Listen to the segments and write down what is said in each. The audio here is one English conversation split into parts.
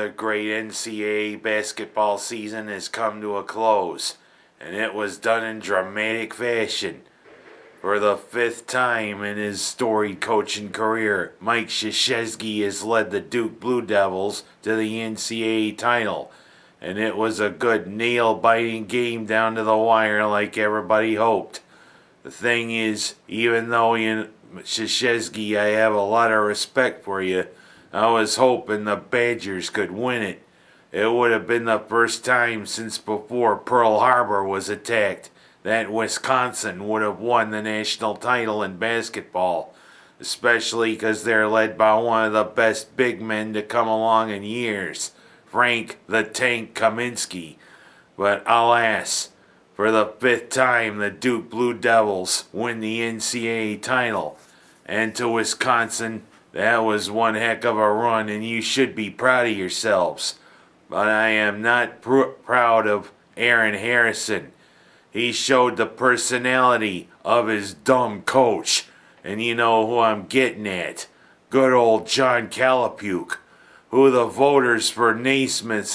another great NCAA basketball season has come to a close, and it was done in dramatic fashion. For the fifth time in his storied coaching career, Mike Krzyzewski has led the Duke Blue Devils to the NCAA title, and it was a good nail-biting game down to the wire like everybody hoped. The thing is, even though Krzyzewski, I have a lot of respect for you, I was hoping the Badgers could win it. It would have been the first time since before Pearl Harbor was attacked that Wisconsin would have won the national title in basketball, especially because they're led by one of the best big men to come along in years, Frank the Tank Kaminsky. But alas, for the fifth time the Duke Blue Devils win the NCAA title, and to Wisconsin, that was one heck of a run, and you should be proud of yourselves. But I am not proud of Aaron Harrison. He showed the personality of his dumb coach, and you know who I'm getting at. Good old John Calipuk, who the voters for the Naismith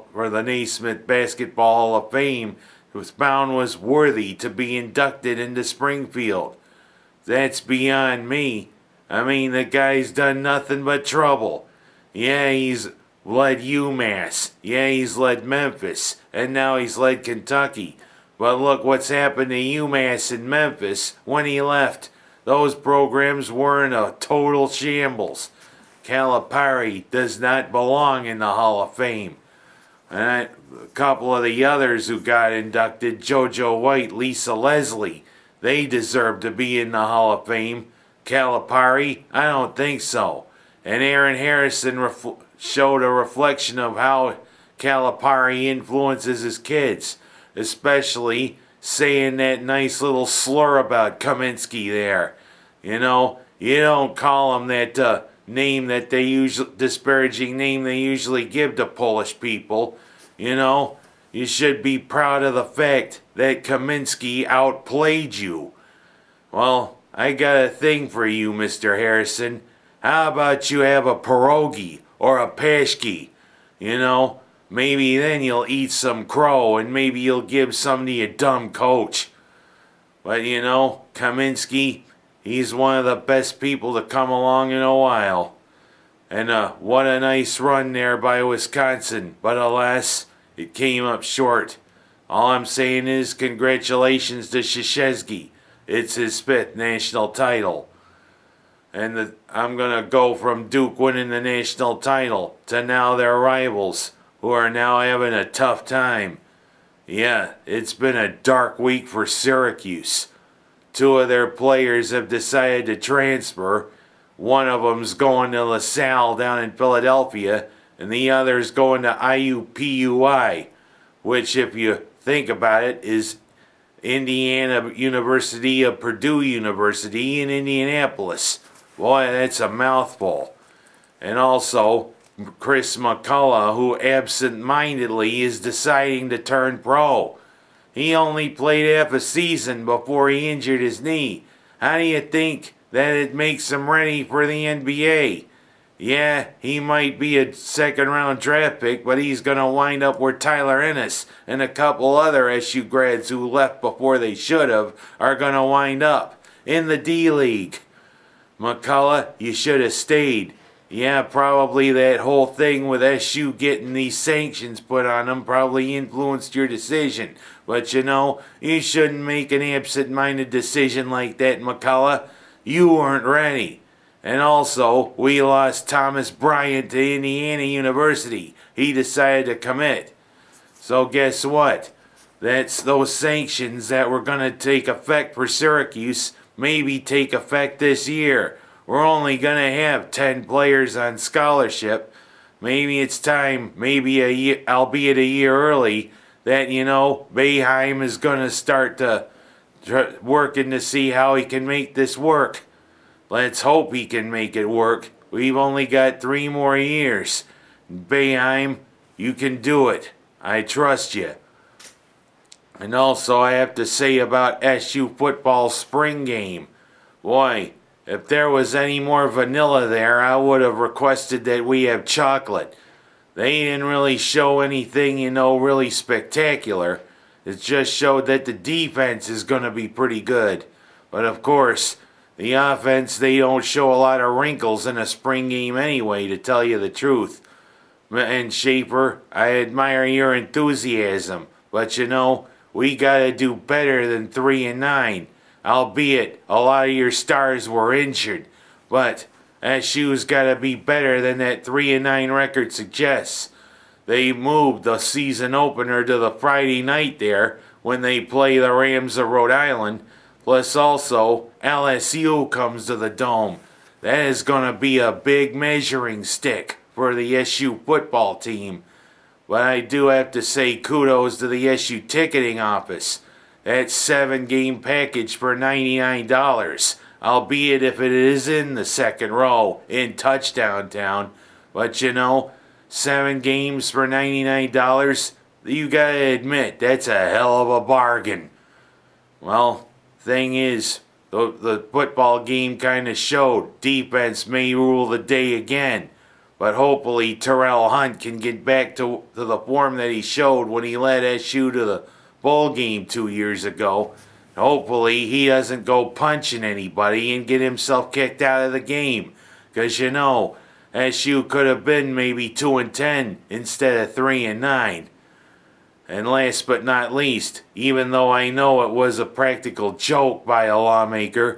Basketball Hall of Fame was found was worthy to be inducted into Springfield. That's beyond me. I mean, the guy's done nothing but trouble. Yeah, he's led UMass. Yeah, he's led Memphis. And now he's led Kentucky. But look what's happened to UMass and Memphis when he left. Those programs were in a total shambles. Calipari does not belong in the Hall of Fame. And a couple of the others who got inducted, JoJo White, Lisa Leslie, they deserve to be in the Hall of Fame. Calipari, I don't think so. And Aaron Harrison showed a reflection of how Calipari influences his kids, especially saying that nice little slur about Kaminsky there. You know, you don't call him that name that they usually, disparaging name they usually give to Polish people. You know, you should be proud of the fact that Kaminsky outplayed you. Well, I got a thing for you, Mr. Harrison. How about you have a pierogi or a pashki? You know, maybe then you'll eat some crow and maybe you'll give some to your dumb coach. But you know, Kaminsky, he's one of the best people to come along in a while. And what a nice run there by Wisconsin. But alas, it came up short. All I'm saying is congratulations to Krzyzewski. It's his fifth national title. And I'm going to go from Duke winning the national title to now their rivals, who are now having a tough time. Yeah, it's been a dark week for Syracuse. Two of their players have decided to transfer. One of them's going to LaSalle down in Philadelphia, and the other's going to IUPUI, which, if you think about it, is Indiana University of Purdue University in Indianapolis. Boy, that's a mouthful. And also, Chris McCullough, who absent-mindedly is deciding to turn pro. He only played half a season before he injured his knee. How do you think that it makes him ready for the NBA? Yeah, he might be a second-round draft pick, but he's going to wind up where Tyler Ennis and a couple other SU grads who left before they should have are going to wind up in the D-League. McCullough, you should have stayed. Yeah, probably that whole thing with SU getting these sanctions put on them probably influenced your decision. But you know, you shouldn't make an absent-minded decision like that, McCullough. You weren't ready. And also, we lost Thomas Bryant to Indiana University. He decided to commit. So guess what? That's those sanctions that were going to take effect for Syracuse maybe take effect this year. We're only going to have 10 players on scholarship. Maybe it's time, maybe a year, albeit a year early, that, you know, Boeheim is going to start to working to see how he can make this work. Let's hope he can make it work. We've only got 3 more years. Boeheim, you can do it. I trust you. And also I have to say about SU football's spring game. Boy, if there was any more vanilla there, I would have requested that we have chocolate. They didn't really show anything, really spectacular. It just showed that the defense is going to be pretty good. But of course, the offense, they don't show a lot of wrinkles in a spring game anyway, to tell you the truth. And Schaefer, I admire your enthusiasm, but we gotta do better than 3-9. Albeit, a lot of your stars were injured, but that shoe's gotta be better than that 3-9 record suggests. They moved the season opener to the Friday night there when they play the Rams of Rhode Island. Plus also, LSU comes to the Dome. That is gonna be a big measuring stick for the SU football team. But I do have to say kudos to the SU ticketing office. That 7-game package for $99, albeit if it is in the second row in Touchdown Town. But 7 games for $99, you gotta admit, that's a hell of a bargain. Well, thing is, the football game kind of showed defense may rule the day again. But hopefully Terrell Hunt can get back to the form that he showed when he led SU to the bowl game 2 years ago. Hopefully he doesn't go punching anybody and get himself kicked out of the game. Because SU could have been maybe 2-10 instead of 3-9. And last but not least, even though I know it was a practical joke by a lawmaker,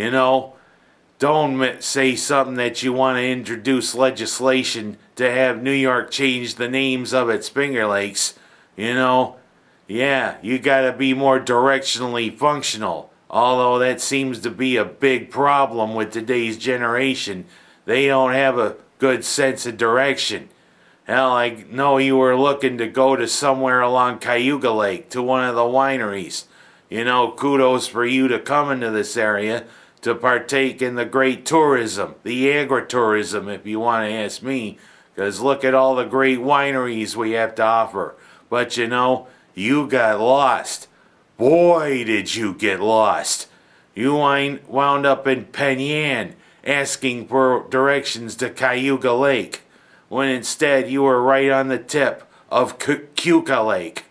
don't say something that you want to introduce legislation to have New York change the names of its Finger Lakes. Yeah, you gotta be more directionally functional. Although that seems to be a big problem with today's generation. They don't have a good sense of direction. Hell, I know you were looking to go to somewhere along Cayuga Lake, to one of the wineries. Kudos for you to come into this area to partake in the great tourism, the agritourism, if you want to ask me, because look at all the great wineries we have to offer. But you got lost. Boy, did you get lost. You wound up in Penn Yan asking for directions to Cayuga Lake, when instead you were right on the tip of Keuka Lake.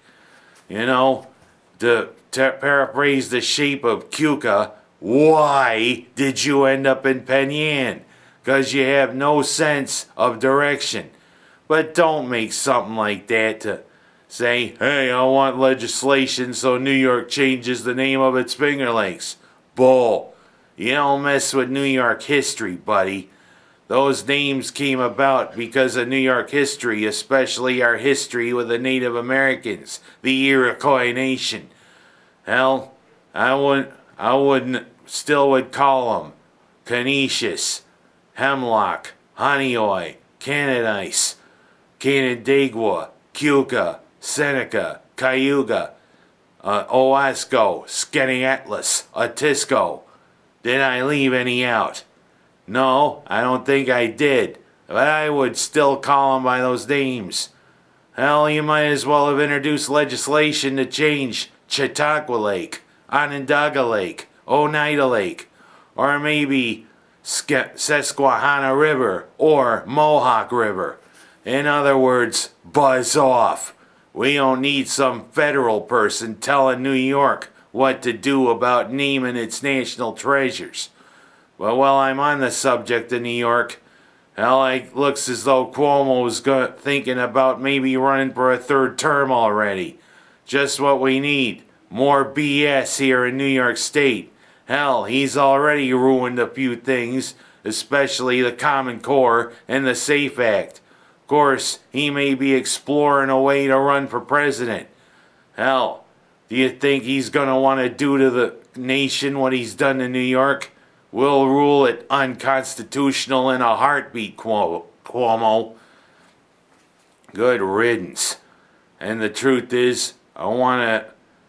To paraphrase the shape of Keuka, why did you end up in Penn Yan? Because you have no sense of direction. But don't make something like that to say, hey, I want legislation so New York changes the name of its Finger Lakes. Bull. You don't mess with New York history, buddy. Those names came about because of New York history, especially our history with the Native Americans, the Iroquois Nation. Hell, I wouldn't still would call them Canisius, Hemlock, Honeoye, Canadice, Canandaigua, Keuka, Seneca, Cayuga, Owasco, Skaneateles, Otisco. Did I leave any out? No, I don't think I did, but I would still call them by those names. Hell, you might as well have introduced legislation to change Chautauqua Lake, Onondaga Lake, Oneida Lake, or maybe Susquehanna River or Mohawk River. In other words, buzz off. We don't need some federal person telling New York what to do about naming its national treasures. But while I'm on the subject of New York, hell, it looks as though Cuomo's thinking about maybe running for a third term already. Just what we need. More BS here in New York State. Hell, he's already ruined a few things, especially the Common Core and the SAFE Act. Of course, he may be exploring a way to run for president. Hell, do you think he's going to want to do to the nation what he's done to New York? We'll rule it unconstitutional in a heartbeat, Cuomo. Good riddance. And the truth is, I want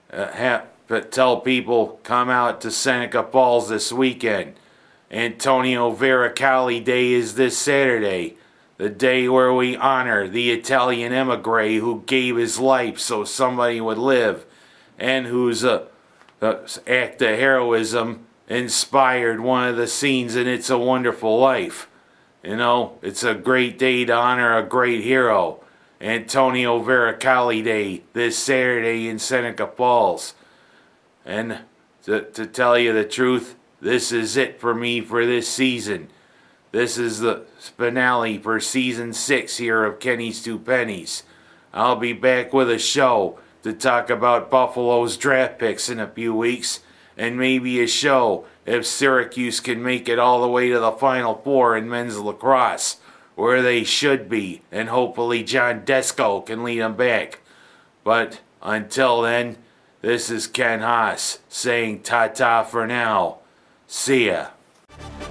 to tell people, come out to Seneca Falls this weekend. Antonio Veracali Day is this Saturday, the day where we honor the Italian emigre who gave his life so somebody would live, and whose act of heroism inspired one of the scenes in It's a Wonderful Life. You know, it's a great day to honor a great hero, Antonio Veracali Day, this Saturday in Seneca Falls. And to tell you the truth, this is it for me for this season. This is the finale for season 6 here of Kenny's Two Pennies. I'll be back with a show to talk about Buffalo's draft picks in a few weeks, and maybe a show if Syracuse can make it all the way to the Final Four in men's lacrosse, where they should be, and hopefully John Desko can lead them back. But until then, this is Ken Haas saying ta-ta for now. See ya.